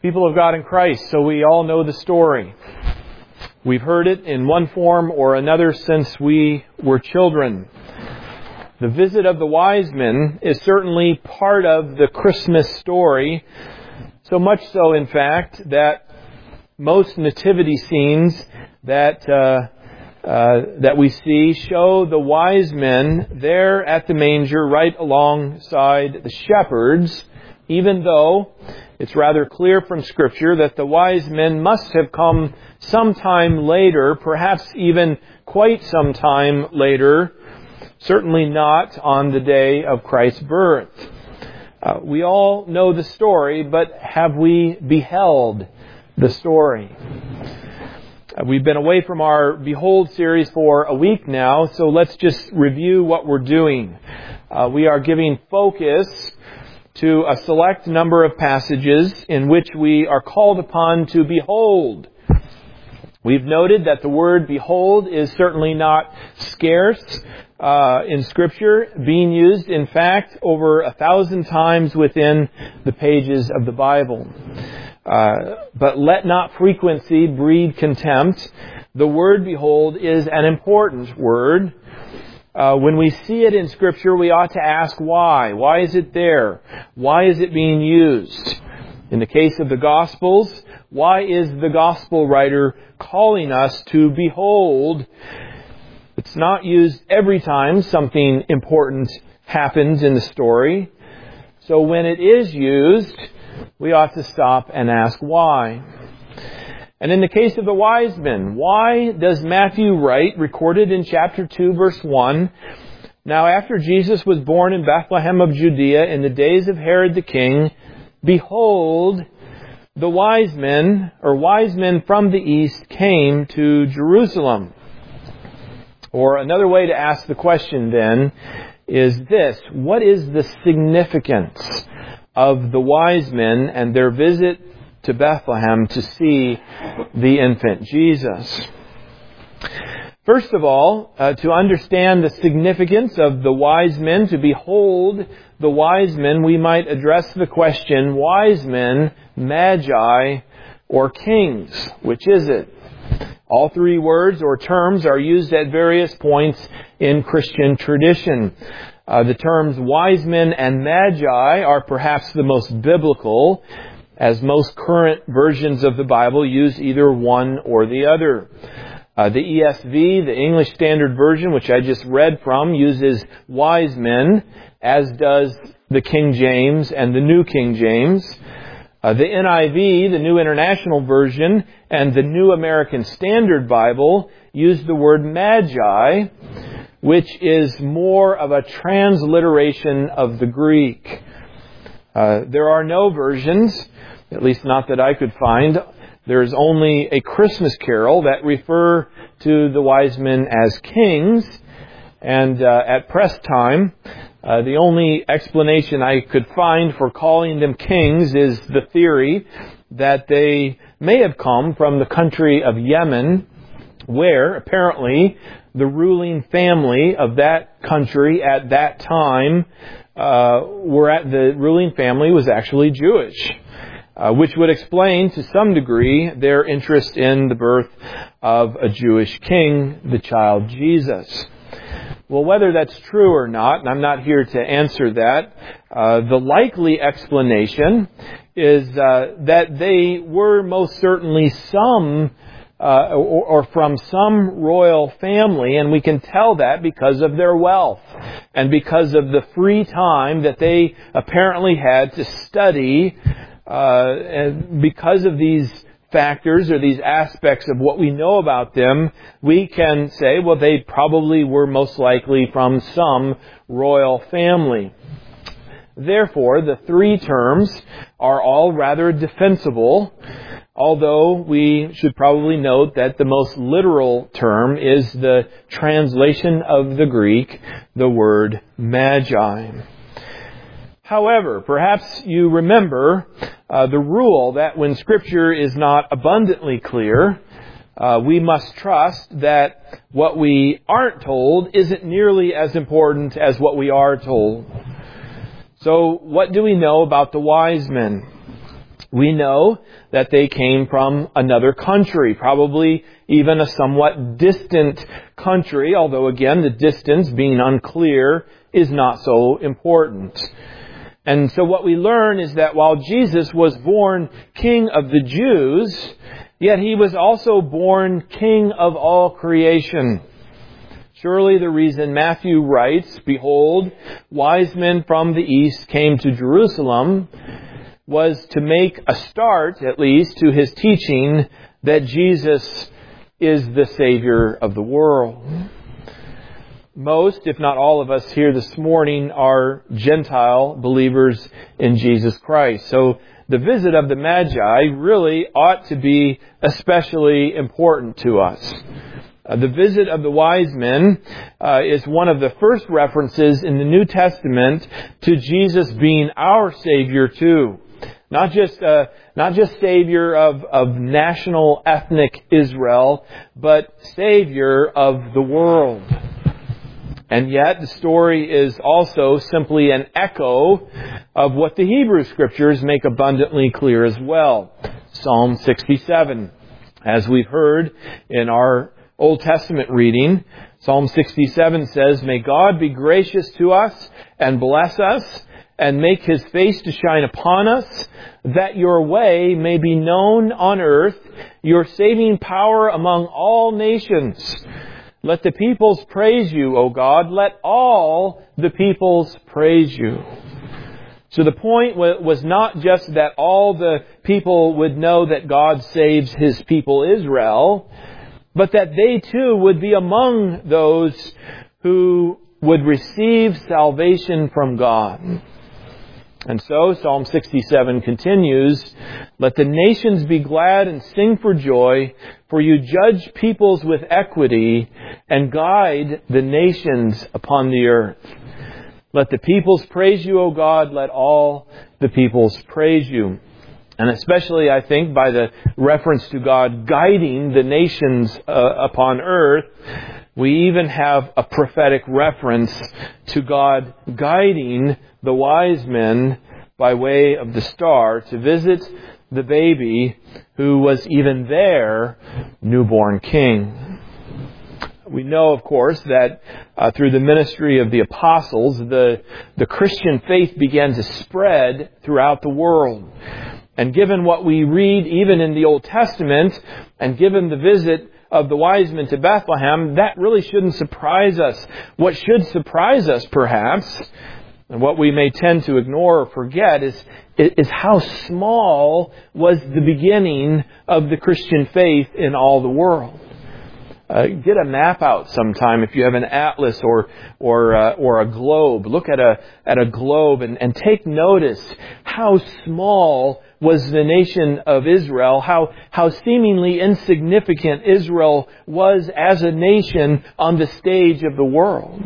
People of God in Christ, so we all know the story. We've heard it in one form or another since we were children. The visit of the wise men is certainly part of the Christmas story, so much so, in fact, that most nativity scenes that we see show the wise men there at the manger right alongside the shepherds, even though it's rather clear from Scripture that the wise men must have come sometime later, perhaps even quite some time later, certainly not on the day of Christ's birth. We all know the story, but have we beheld the story? We've been away from our Behold series for a week now, so let's just review what we're doing. We are giving focus to a select number of passages in which we are called upon to behold. We've noted that the word behold is certainly not scarce in Scripture, being used, in fact, over 1,000 times within the pages of the Bible. But let not frequency breed contempt. The word behold is an important word. When we see it in Scripture, we ought to ask why. Why is it there? Why is it being used? In the case of the Gospels, why is the Gospel writer calling us to behold? It's not used every time something important happens in the story. So when it is used, we ought to stop and ask why. And in the case of the wise men, why does Matthew write, recorded in chapter 2, verse 1, "Now after Jesus was born in Bethlehem of Judea in the days of Herod the king, behold, the wise men from the east came to Jerusalem." Or another way to ask the question then is this: what is the significance of the wise men and their visit to Bethlehem to see the infant Jesus? First of all, to understand the significance of the wise men, to behold the wise men, we might address the question, wise men, magi, or kings? Which is it? All three words or terms are used at various points in Christian tradition. The terms wise men and magi are perhaps the most biblical, as most current versions of the Bible use either one or the other. The ESV, the English Standard Version, which I just read from, uses wise men, as does the King James and the New King James. The NIV, the New International Version, and the New American Standard Bible use the word magi, which is more of a transliteration of the Greek. There are no versions, at least not that I could find. There is only a Christmas carol that refer to the wise men as kings. And at press time, the only explanation I could find for calling them kings is the theory that they may have come from the country of Yemen, where apparently the ruling family of that country at that time the ruling family was actually Jewish, which would explain to some degree their interest in the birth of a Jewish king, the child Jesus. Well, whether that's true or not, and I'm not here to answer that, the likely explanation is that they were most certainly some or from some royal family, and we can tell that because of their wealth and because of the free time that they apparently had to study. And because of these factors or these aspects of what we know about them, we can say, well, they probably were most likely from some royal family. Therefore, the three terms are all rather defensible, although we should probably note that the most literal term is the translation of the Greek, the word magi. However, perhaps you remember the rule that when Scripture is not abundantly clear, we must trust that what we aren't told isn't nearly as important as what we are told. So what do we know about the wise men? We know that they came from another country, probably even a somewhat distant country, although again, the distance being unclear is not so important. And so what we learn is that while Jesus was born King of the Jews, yet He was also born King of all creation. Surely the reason Matthew writes, "Behold, wise men from the east came to Jerusalem," was to make a start, at least, to His teaching that Jesus is the Savior of the world. Most, if not all of us here this morning, are Gentile believers in Jesus Christ. So the visit of the Magi really ought to be especially important to us. The visit of the wise men is one of the first references in the New Testament to Jesus being our Savior too. Not just Savior of national ethnic Israel, but Savior of the world. And yet the story is also simply an echo of what the Hebrew Scriptures make abundantly clear as well. Psalm 67. As we've heard in our Old Testament reading, Psalm 67 says, "May God be gracious to us and bless us and make His face to shine upon us, that your way may be known on earth, your saving power among all nations. Let the peoples praise you, O God. Let all the peoples praise you." So the point was not just that all the people would know that God saves His people Israel, but that they too would be among those who would receive salvation from God. And so Psalm 67 continues, "Let the nations be glad and sing for joy, for you judge peoples with equity and guide the nations upon the earth." Let the peoples praise you, O God. Let all the peoples praise you. And especially, I think, by the reference to God guiding the nations upon earth, we even have a prophetic reference to God guiding the wise men by way of the star to visit the baby who was even their newborn king. We know, of course, that through the ministry of the apostles, the Christian faith began to spread throughout the world. And given what we read even in the Old Testament, and given the visit of the wise men to Bethlehem, that really shouldn't surprise us. What should surprise us, perhaps, and what we may tend to ignore or forget, is how small was the beginning of the Christian faith in all the world. Get a map out sometime if you have an atlas or a globe. Look at a globe and take notice how small was the nation of Israel, how seemingly insignificant Israel was as a nation on the stage of the world.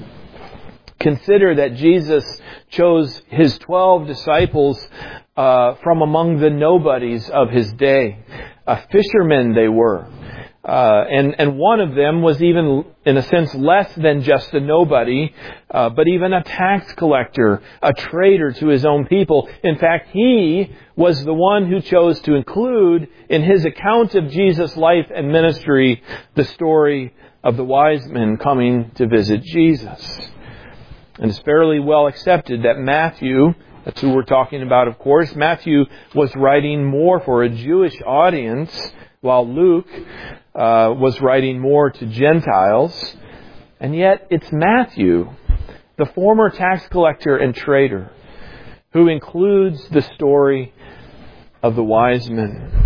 Consider that Jesus chose His 12 disciples from among the nobodies of His day. Fishermen they were. And one of them was even, in a sense, less than just a nobody, but even a tax collector, a traitor to his own people. In fact, he was the one who chose to include in his account of Jesus' life and ministry the story of the wise men coming to visit Jesus. And it's fairly well accepted that Matthew, that's who we're talking about, of course, Matthew was writing more for a Jewish audience, while Luke was writing more to Gentiles. And yet it's Matthew, the former tax collector and traitor, who includes the story of the wise men.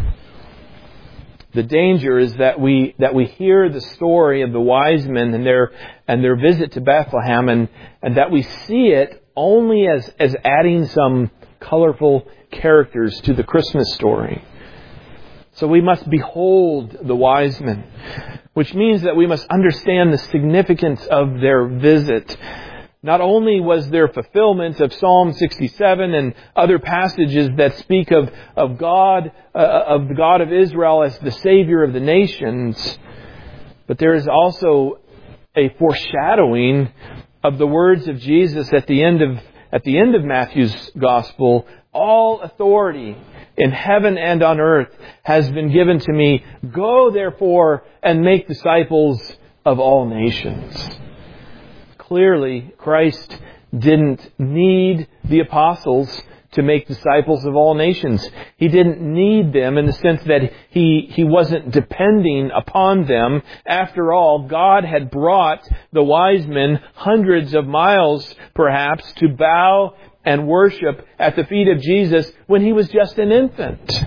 The danger is that we hear the story of the wise men and their visit to Bethlehem, and that we see it only as adding some colorful characters to the Christmas story. So we must behold the wise men, which means that we must understand the significance of their visit. Not only was there fulfillment of Psalm 67 and other passages that speak of the God of Israel as the Savior of the nations, but there is also a foreshadowing of the words of Jesus at the end of Matthew's Gospel, All authority in heaven and on earth has been given to me. Go, therefore, and make disciples of all nations. Clearly, Christ didn't need the apostles to make disciples of all nations. He didn't need them in the sense that he wasn't depending upon them. After all, God had brought the wise men hundreds of miles, perhaps, to bow and worship at the feet of Jesus when he was just an infant.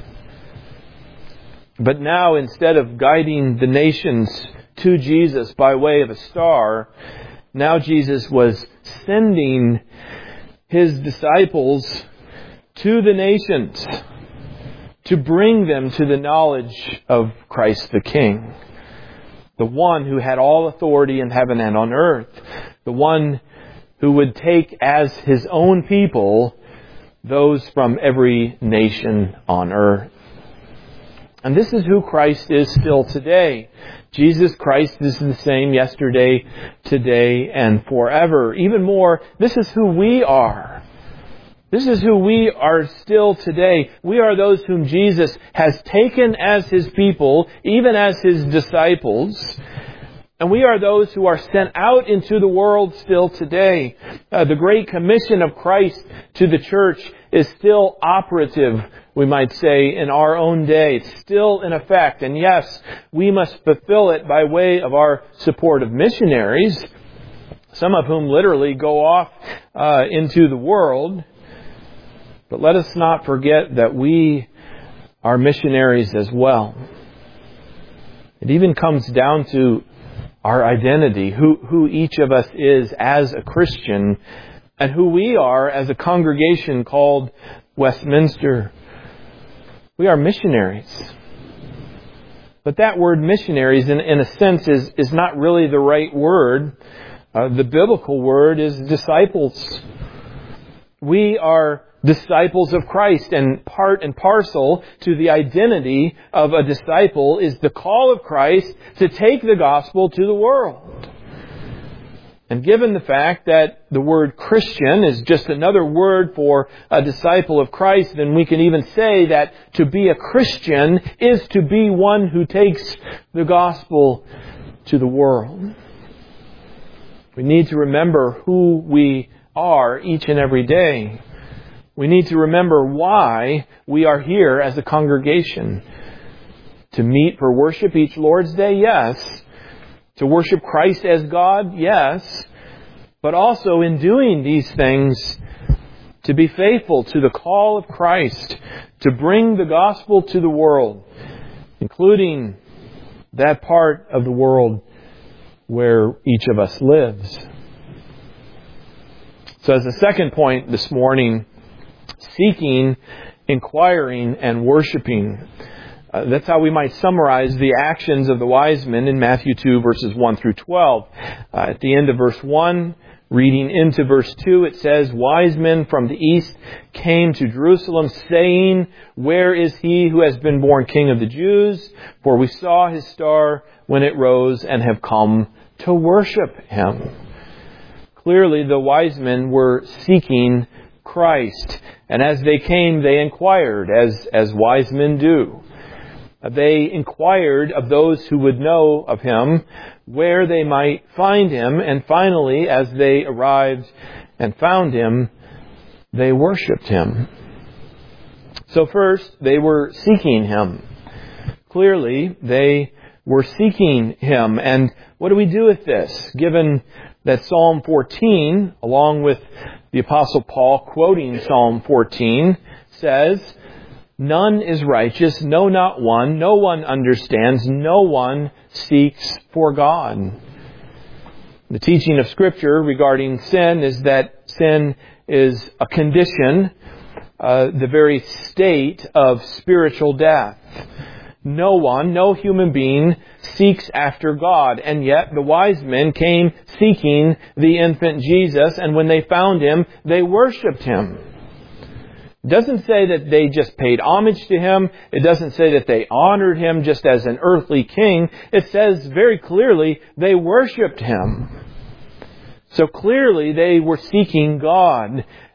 But now, instead of guiding the nations to Jesus by way of a star, now Jesus was sending His disciples to the nations to bring them to the knowledge of Christ the King, the one who had all authority in heaven and on earth, the one who would take as His own people those from every nation on earth. And this is who Christ is still today. Jesus Christ is the same yesterday, today, and forever. Even more, this is who we are. This is who we are still today. We are those whom Jesus has taken as His people, even as His disciples. And we are those who are sent out into the world still today. The Great Commission of Christ to the church is still operative, we might say, in our own day. It's still in effect. And yes, we must fulfill it by way of our support of missionaries, some of whom literally go off into the world. But let us not forget that we are missionaries as well. It even comes down to our identity, who each of us is as a Christian, and who we are as a congregation called Westminster. We are missionaries. But that word missionaries, in a sense, is not really the right word. The biblical word is disciples. We are disciples of Christ, and part and parcel to the identity of a disciple is the call of Christ to take the gospel to the world. And given the fact that the word Christian is just another word for a disciple of Christ, then we can even say that to be a Christian is to be one who takes the gospel to the world. We need to remember who we are each and every day. We need to remember why we are here as a congregation. To meet for worship each Lord's Day, yes. To worship Christ as God, yes. But also in doing these things, to be faithful to the call of Christ, to bring the gospel to the world, including that part of the world where each of us lives. So as a second point this morning, seeking, inquiring, and worshiping. That's how we might summarize the actions of the wise men in Matthew 2, verses 1 through 12. At the end of verse 1, reading into verse 2, it says, "Wise men from the east came to Jerusalem, saying, 'Where is he who has been born King of the Jews? For we saw his star when it rose and have come to worship him.'" Clearly, the wise men were seeking Christ. And as they came, they inquired, as wise men do. They inquired of those who would know of Him, where they might find Him. And finally, as they arrived and found Him, they worshipped Him. So first, they were seeking Him. Clearly, they were seeking Him. And what do we do with this? Given that Psalm 14, along with the Apostle Paul quoting Psalm 14, says, "None is righteous, no, not one. No one understands. No one seeks for God." The teaching of Scripture regarding sin is that sin is a condition, the very state of spiritual death. No one, no human being seeks after God. And yet the wise men came seeking the infant Jesus, and when they found Him, they worshipped Him. It doesn't say that they just paid homage to Him. It doesn't say that they honored Him just as an earthly king. It says very clearly they worshipped Him. So clearly they were seeking God.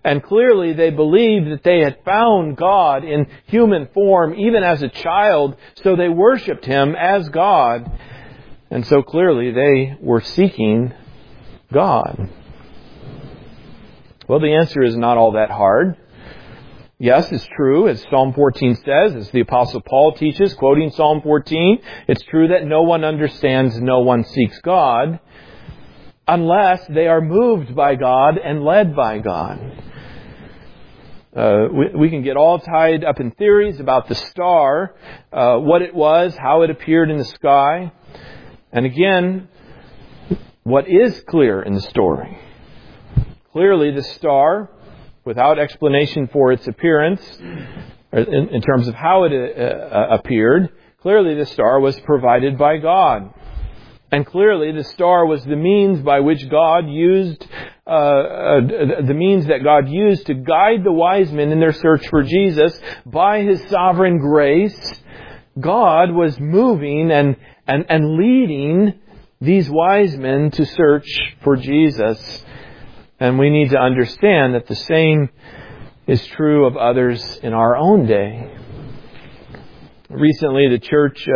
And clearly they believed that they had found God in human form, even as a child, so they worshipped Him as God. And so clearly they were seeking God. Well, the answer is not all that hard. Yes, it's true, as Psalm 14 says, as the Apostle Paul teaches, quoting Psalm 14, it's true that no one understands, no one seeks God, unless they are moved by God and led by God. We can get all tied up in theories about the star, what it was, how it appeared in the sky. And again, what is clear in the story? Clearly the star, without explanation for its appearance, in terms of how it appeared, clearly the star was provided by God. And clearly the star was the means by which God used, the means that God used to guide the wise men in their search for Jesus. By His sovereign grace, God was moving and leading these wise men to search for Jesus. And we need to understand that the same is true of others in our own day. Recently, the church,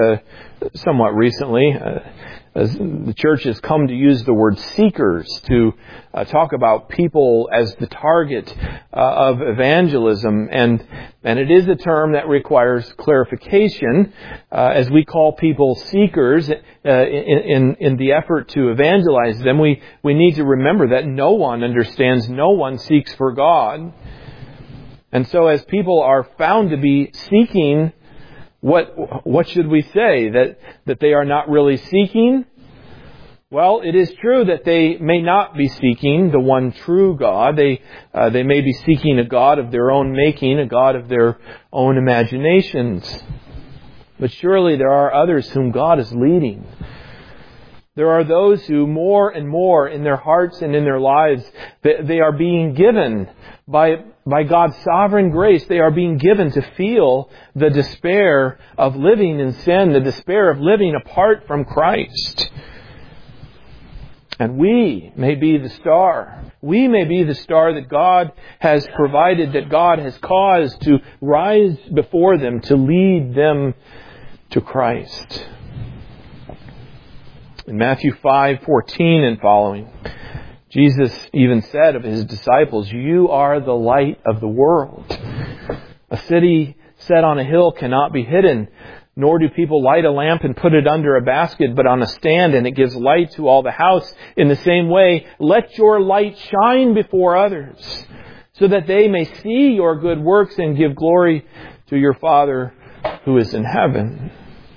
the church has come to use the word seekers to talk about people as the target of evangelism. And it is a term that requires clarification, as we call people seekers in the effort to evangelize them. We need to remember that no one understands, no one seeks for God. And so as people are found to be seeking, what should we say? That they are not really seeking? Well, it is true that they may not be seeking the one true God. They may be seeking a God of their own making, a God of their own imaginations. But surely there are others whom God is leading. There are those who more and more in their hearts and in their lives, they are being given by God's sovereign grace, they are being given to feel the despair of living in sin, the despair of living apart from Christ. And we may be the star. We may be the star that God has provided, that God has caused to rise before them, to lead them to Christ. In Matthew 5:14 and following, Jesus even said of His disciples, "You are the light of the world. A city set on a hill cannot be hidden, nor do people light a lamp and put it under a basket, but on a stand, and it gives light to all the house. In the same way, let your light shine before others, so that they may see your good works and give glory to your Father who is in heaven."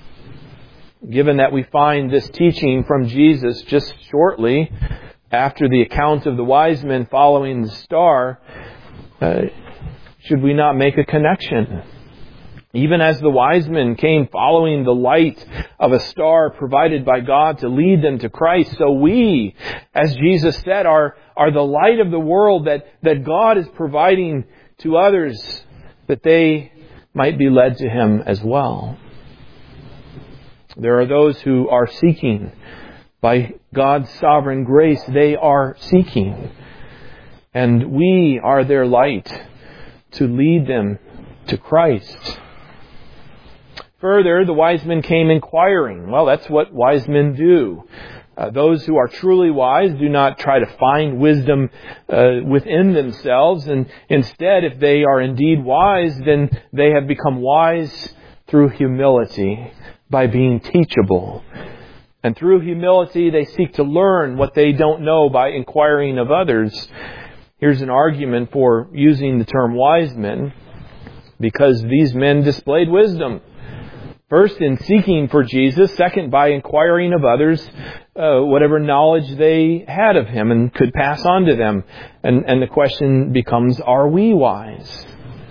Given that we find this teaching from Jesus just shortly after the account of the wise men following the star, should we not make a connection? Even as the wise men came following the light of a star provided by God to lead them to Christ, so we, as Jesus said, are the light of the world that God is providing to others, that they might be led to Him as well. There are those who are seeking. By God's sovereign grace, they are seeking. And we are their light to lead them to Christ. Further, the wise men came inquiring. Well, that's what wise men do. Those who are truly wise do not try to find wisdom within themselves. And instead, if they are indeed wise, then they have become wise through humility, by being teachable. And through humility, they seek to learn what they don't know by inquiring of others. Here's an argument for using the term wise men, because these men displayed wisdom. First, in seeking for Jesus. Second, by inquiring of others whatever knowledge they had of Him and could pass on to them. And the question becomes, are we wise?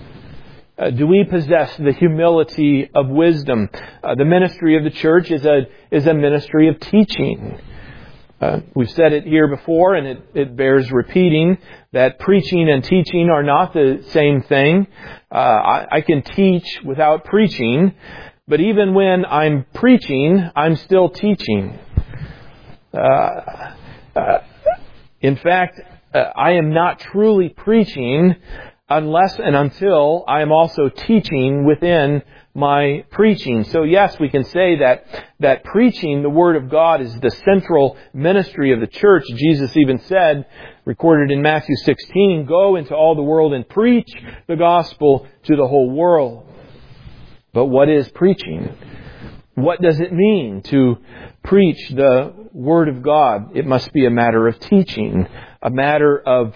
Do we possess the humility of wisdom? The ministry of the church is a ministry of teaching. We've said it here before, and it bears repeating, that preaching and teaching are not the same thing. I can teach without preaching, but even when I'm preaching, I'm still teaching. In fact, I am not truly preaching unless and until I am also teaching within my preaching. So yes, we can say that preaching the Word of God is the central ministry of the church. Jesus even said, recorded in Matthew 16, "Go into all the world and preach the gospel to the whole world." But what is preaching? What does it mean to preach the Word of God? It must be a matter of teaching, a matter of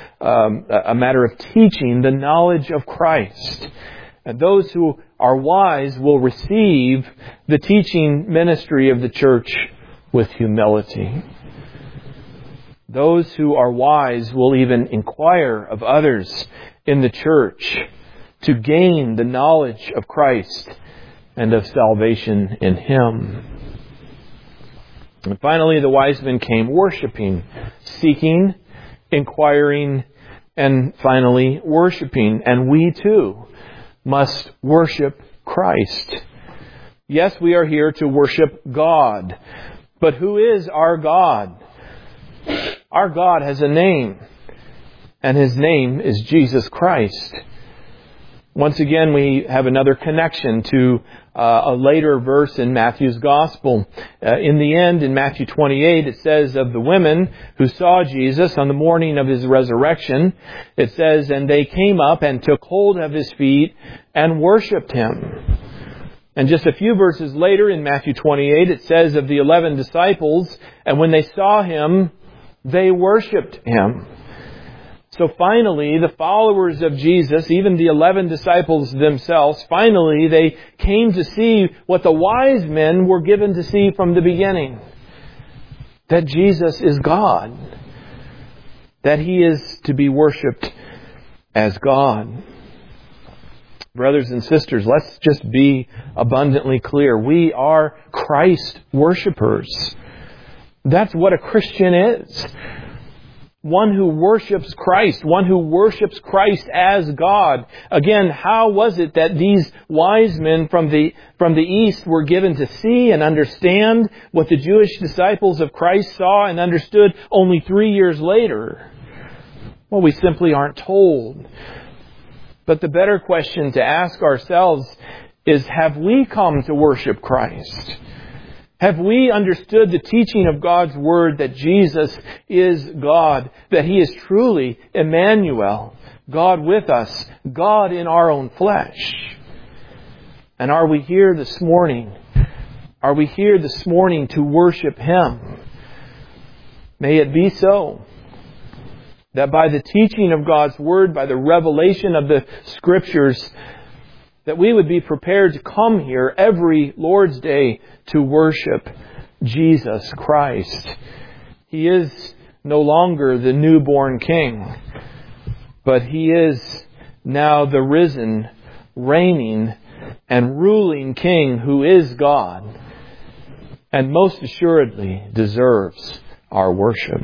teaching the knowledge of Christ. And those who are wise will receive the teaching ministry of the church with humility. Those who are wise will even inquire of others in the church to gain the knowledge of Christ and of salvation in Him. And finally, the wise men came worshiping, seeking, inquiring, and finally worshiping. And we too must worship Christ. Yes, we are here to worship God. But who is our God? Our God has a name, and His name is Jesus Christ. Once again, we have another connection to a later verse in Matthew's Gospel. In the end, in Matthew 28, it says of the women who saw Jesus on the morning of His resurrection, it says, "And they came up and took hold of His feet and worshipped Him." And just a few verses later in Matthew 28, it says of the 11 disciples, "And when they saw Him, they worshipped Him." So finally, the followers of Jesus, even the 11 disciples themselves, finally they came to see what the wise men were given to see from the beginning. That Jesus is God. That He is to be worshipped as God. Brothers and sisters, let's just be abundantly clear. We are Christ worshipers. That's what a Christian is. One who worships Christ. One who worships Christ as God. Again, how was it that these wise men from the East were given to see and understand what the Jewish disciples of Christ saw and understood only 3 years later? Well, we simply aren't told. But the better question to ask ourselves is, have we come to worship Christ? Have we understood the teaching of God's Word that Jesus is God, that He is truly Emmanuel, God with us, God in our own flesh? And are we here this morning? Are we here this morning to worship Him? May it be so. That by the teaching of God's Word, by the revelation of the Scriptures, that we would be prepared to come here every Lord's Day to worship Jesus Christ. He is no longer the newborn King, but He is now the risen, reigning, and ruling King who is God, and most assuredly deserves our worship.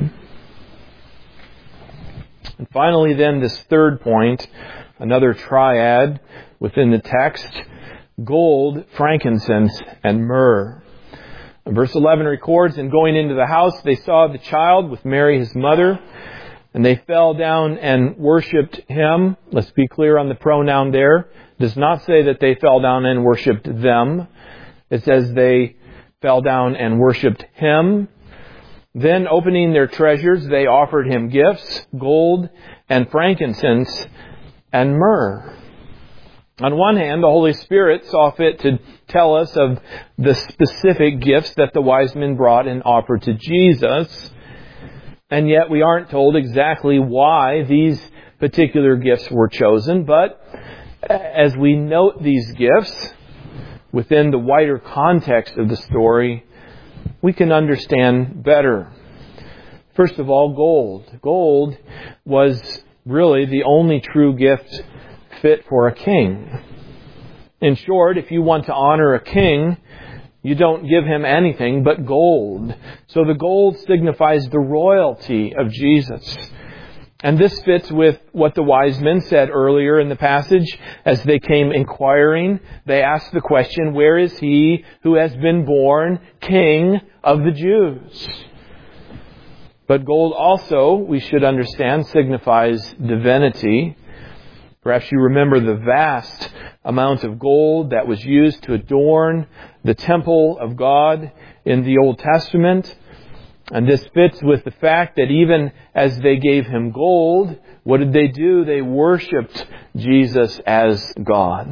And finally then, this third point, another triad within the text: gold, frankincense, and myrrh. Verse 11 records, "And going into the house, they saw the child with Mary his mother, and they fell down and worshipped Him." Let's be clear on the pronoun there. It does not say that they fell down and worshipped them. It says they fell down and worshipped Him. Then, opening their treasures, they offered Him gifts, gold and frankincense and myrrh. On one hand, the Holy Spirit saw fit to tell us of the specific gifts that the wise men brought and offered to Jesus. And yet we aren't told exactly why these particular gifts were chosen. But as we note these gifts within the wider context of the story, we can understand better. First of all, gold. Gold was really the only true gift fit for a king. In short, if you want to honor a king, you don't give him anything but gold. So the gold signifies the royalty of Jesus. And this fits with what the wise men said earlier in the passage. As they came inquiring, they asked the question, "Where is He who has been born King of the Jews?" But gold also, we should understand, signifies divinity. Perhaps you remember the vast amount of gold that was used to adorn the temple of God in the Old Testament. And this fits with the fact that even as they gave him gold, what did they do? They worshipped Jesus as God.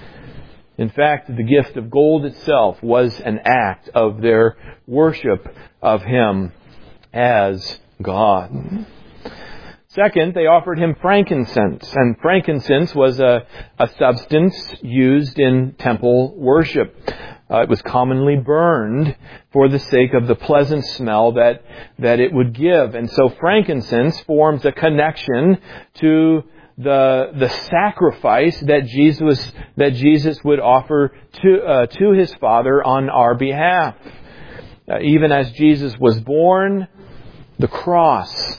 In fact, the gift of gold itself was an act of their worship of him as God. Second, they offered him frankincense, and frankincense was a substance used in temple worship. It was commonly burned for the sake of the pleasant smell that it would give. And so frankincense forms a connection to the sacrifice that Jesus would offer to his Father on our behalf. Even as Jesus was born, the cross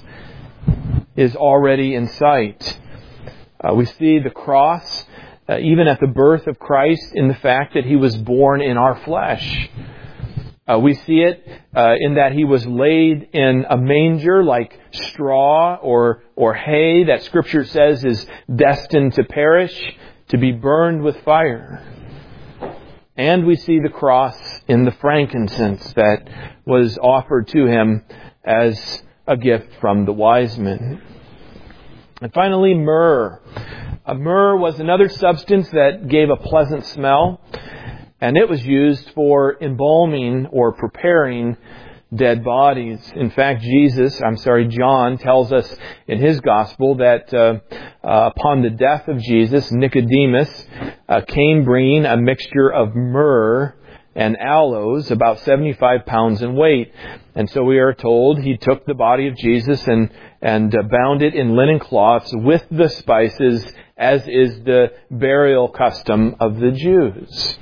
is already in sight. We see the cross even at the birth of Christ in the fact that he was born in our flesh. We see it in that he was laid in a manger like straw or hay that Scripture says is destined to perish, to be burned with fire. And we see the cross in the frankincense that was offered to him as a gift from the wise men. And finally, myrrh. Myrrh was another substance that gave a pleasant smell, and it was used for embalming or preparing dead bodies. In fact, John tells us in his gospel that upon the death of Jesus, Nicodemus came bringing a mixture of myrrh and aloes, about 75 pounds in weight. And so we are told he took the body of Jesus and bound it in linen cloths with the spices, as is the burial custom of the Jews.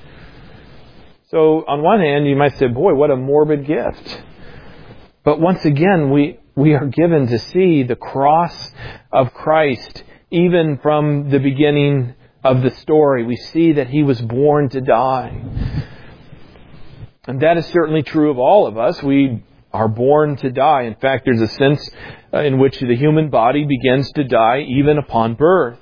So on one hand, you might say, boy, what a morbid gift. But once again, we are given to see the cross of Christ even from the beginning of the story. We see that he was born to die. And that is certainly true of all of us. We are born to die. In fact, there's a sense in which the human body begins to die even upon birth.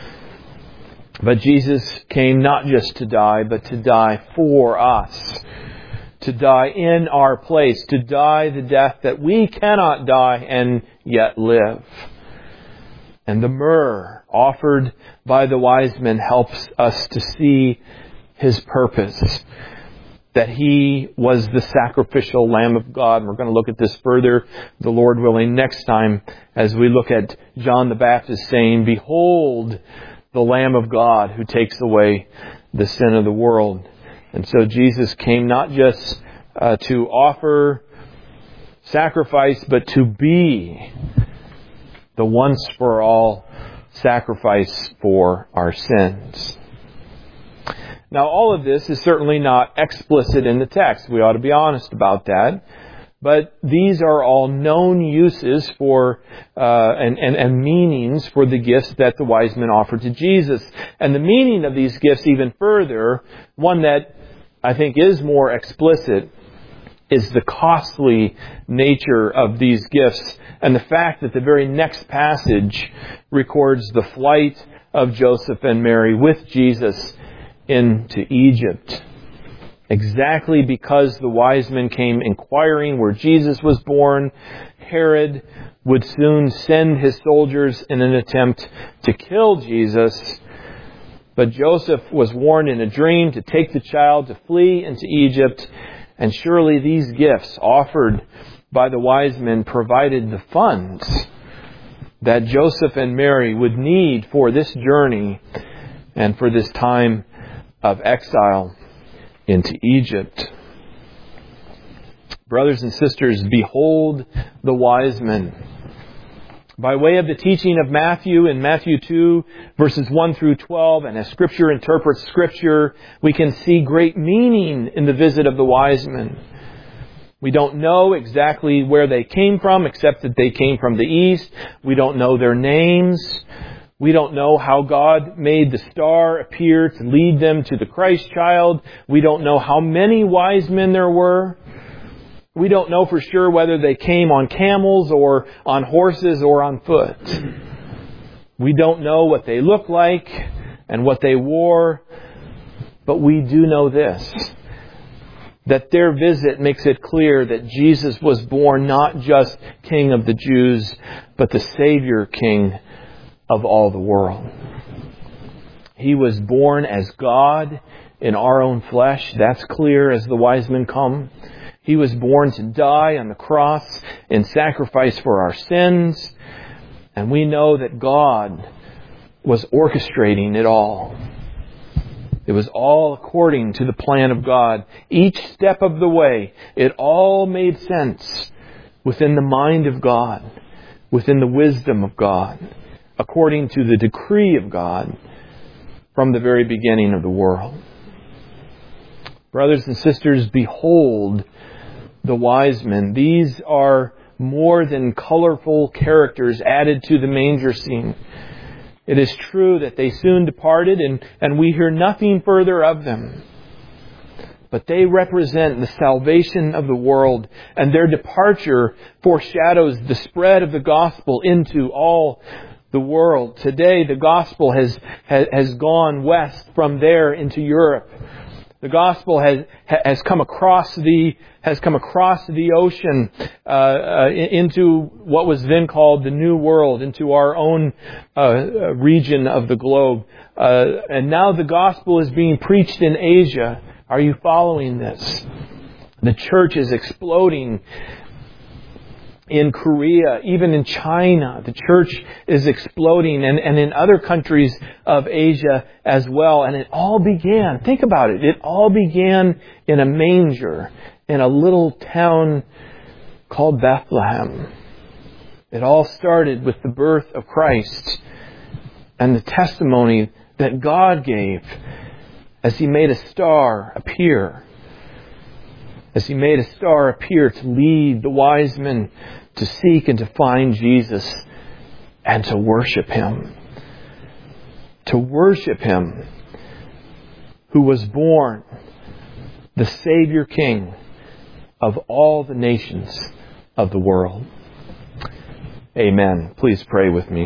But Jesus came not just to die, but to die for us. To die in our place. To die the death that we cannot die and yet live. And the myrrh offered by the wise men helps us to see his purpose. That he was the sacrificial Lamb of God. And we're going to look at this further, the Lord willing, next time as we look at John the Baptist saying, "Behold, the Lamb of God who takes away the sin of the world." And so Jesus came not just to offer sacrifice, but to be the once for all sacrifice for our sins. Now, all of this is certainly not explicit in the text. We ought to be honest about that. But these are all known uses for and meanings for the gifts that the wise men offered to Jesus. And the meaning of these gifts even further, one that I think is more explicit, is the costly nature of these gifts and the fact that the very next passage records the flight of Joseph and Mary with Jesus into Egypt. Exactly because the wise men came inquiring where Jesus was born, Herod would soon send his soldiers in an attempt to kill Jesus. But Joseph was warned in a dream to take the child to flee into Egypt. And surely these gifts offered by the wise men provided the funds that Joseph and Mary would need for this journey and for this time of exile into Egypt. Brothers and sisters, behold the wise men. By way of the teaching of Matthew in Matthew 2, verses 1 through 12, and as Scripture interprets Scripture, we can see great meaning in the visit of the wise men. We don't know exactly where they came from, except that they came from the east. We don't know their names. We don't know how God made the star appear to lead them to the Christ child. We don't know how many wise men there were. We don't know for sure whether they came on camels or on horses or on foot. We don't know what they looked like and what they wore, but we do know this, that their visit makes it clear that Jesus was born not just King of the Jews, but the Savior King of all the world. He was born as God in our own flesh. That's clear as the wise men come. He was born to die on the cross in sacrifice for our sins. And we know that God was orchestrating it all. It was all according to the plan of God. Each step of the way, it all made sense within the mind of God, within the wisdom of God, according to the decree of God from the very beginning of the world. Brothers and sisters, behold the wise men. These are more than colorful characters added to the manger scene. It is true that they soon departed and we hear nothing further of them. But they represent the salvation of the world, and their departure foreshadows the spread of the gospel into all the world. Today the gospel has gone west from there into Europe. The gospel has come across the ocean into what was then called the New World, into our own region of the globe. And now the gospel is being preached in Asia. Are you following this? The church is exploding in Korea, even in China. The church is exploding, and in other countries of Asia as well. And it all began, think about it, it all began in a manger in a little town called Bethlehem. It all started with the birth of Christ and the testimony that God gave as He made a star appear. As He made a star appear to lead the wise men to seek and to find Jesus and to worship Him. To worship Him who was born, the Savior King of all the nations of the world. Amen. Please pray with me.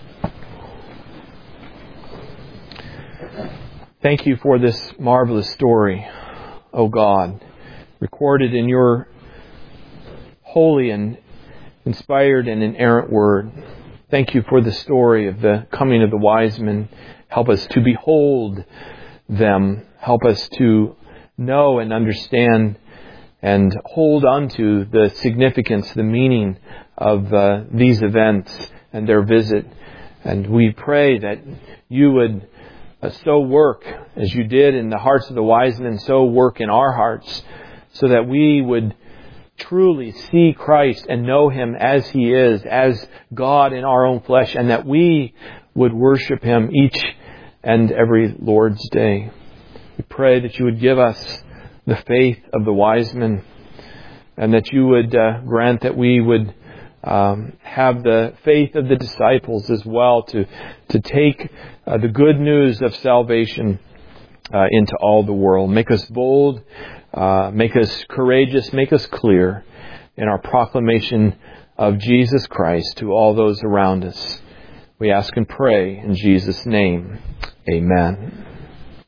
Thank You for this marvelous story, O God, recorded in Your holy and inspired and inerrant word. Thank You for the story of the coming of the wise men. Help us to behold them. Help us to know and understand and hold on to the significance, the meaning of these events and their visit. And we pray that You would so work as You did in the hearts of the wise men, so work in our hearts, so that we would truly see Christ and know Him as He is, as God in our own flesh, and that we would worship Him each and every Lord's Day. We pray that You would give us the faith of the wise men, and that You would grant that we would have the faith of the disciples as well, to take the good news of salvation into all the world. Make us bold, make us courageous, make us clear in our proclamation of Jesus Christ to all those around us. We ask and pray in Jesus' name. Amen.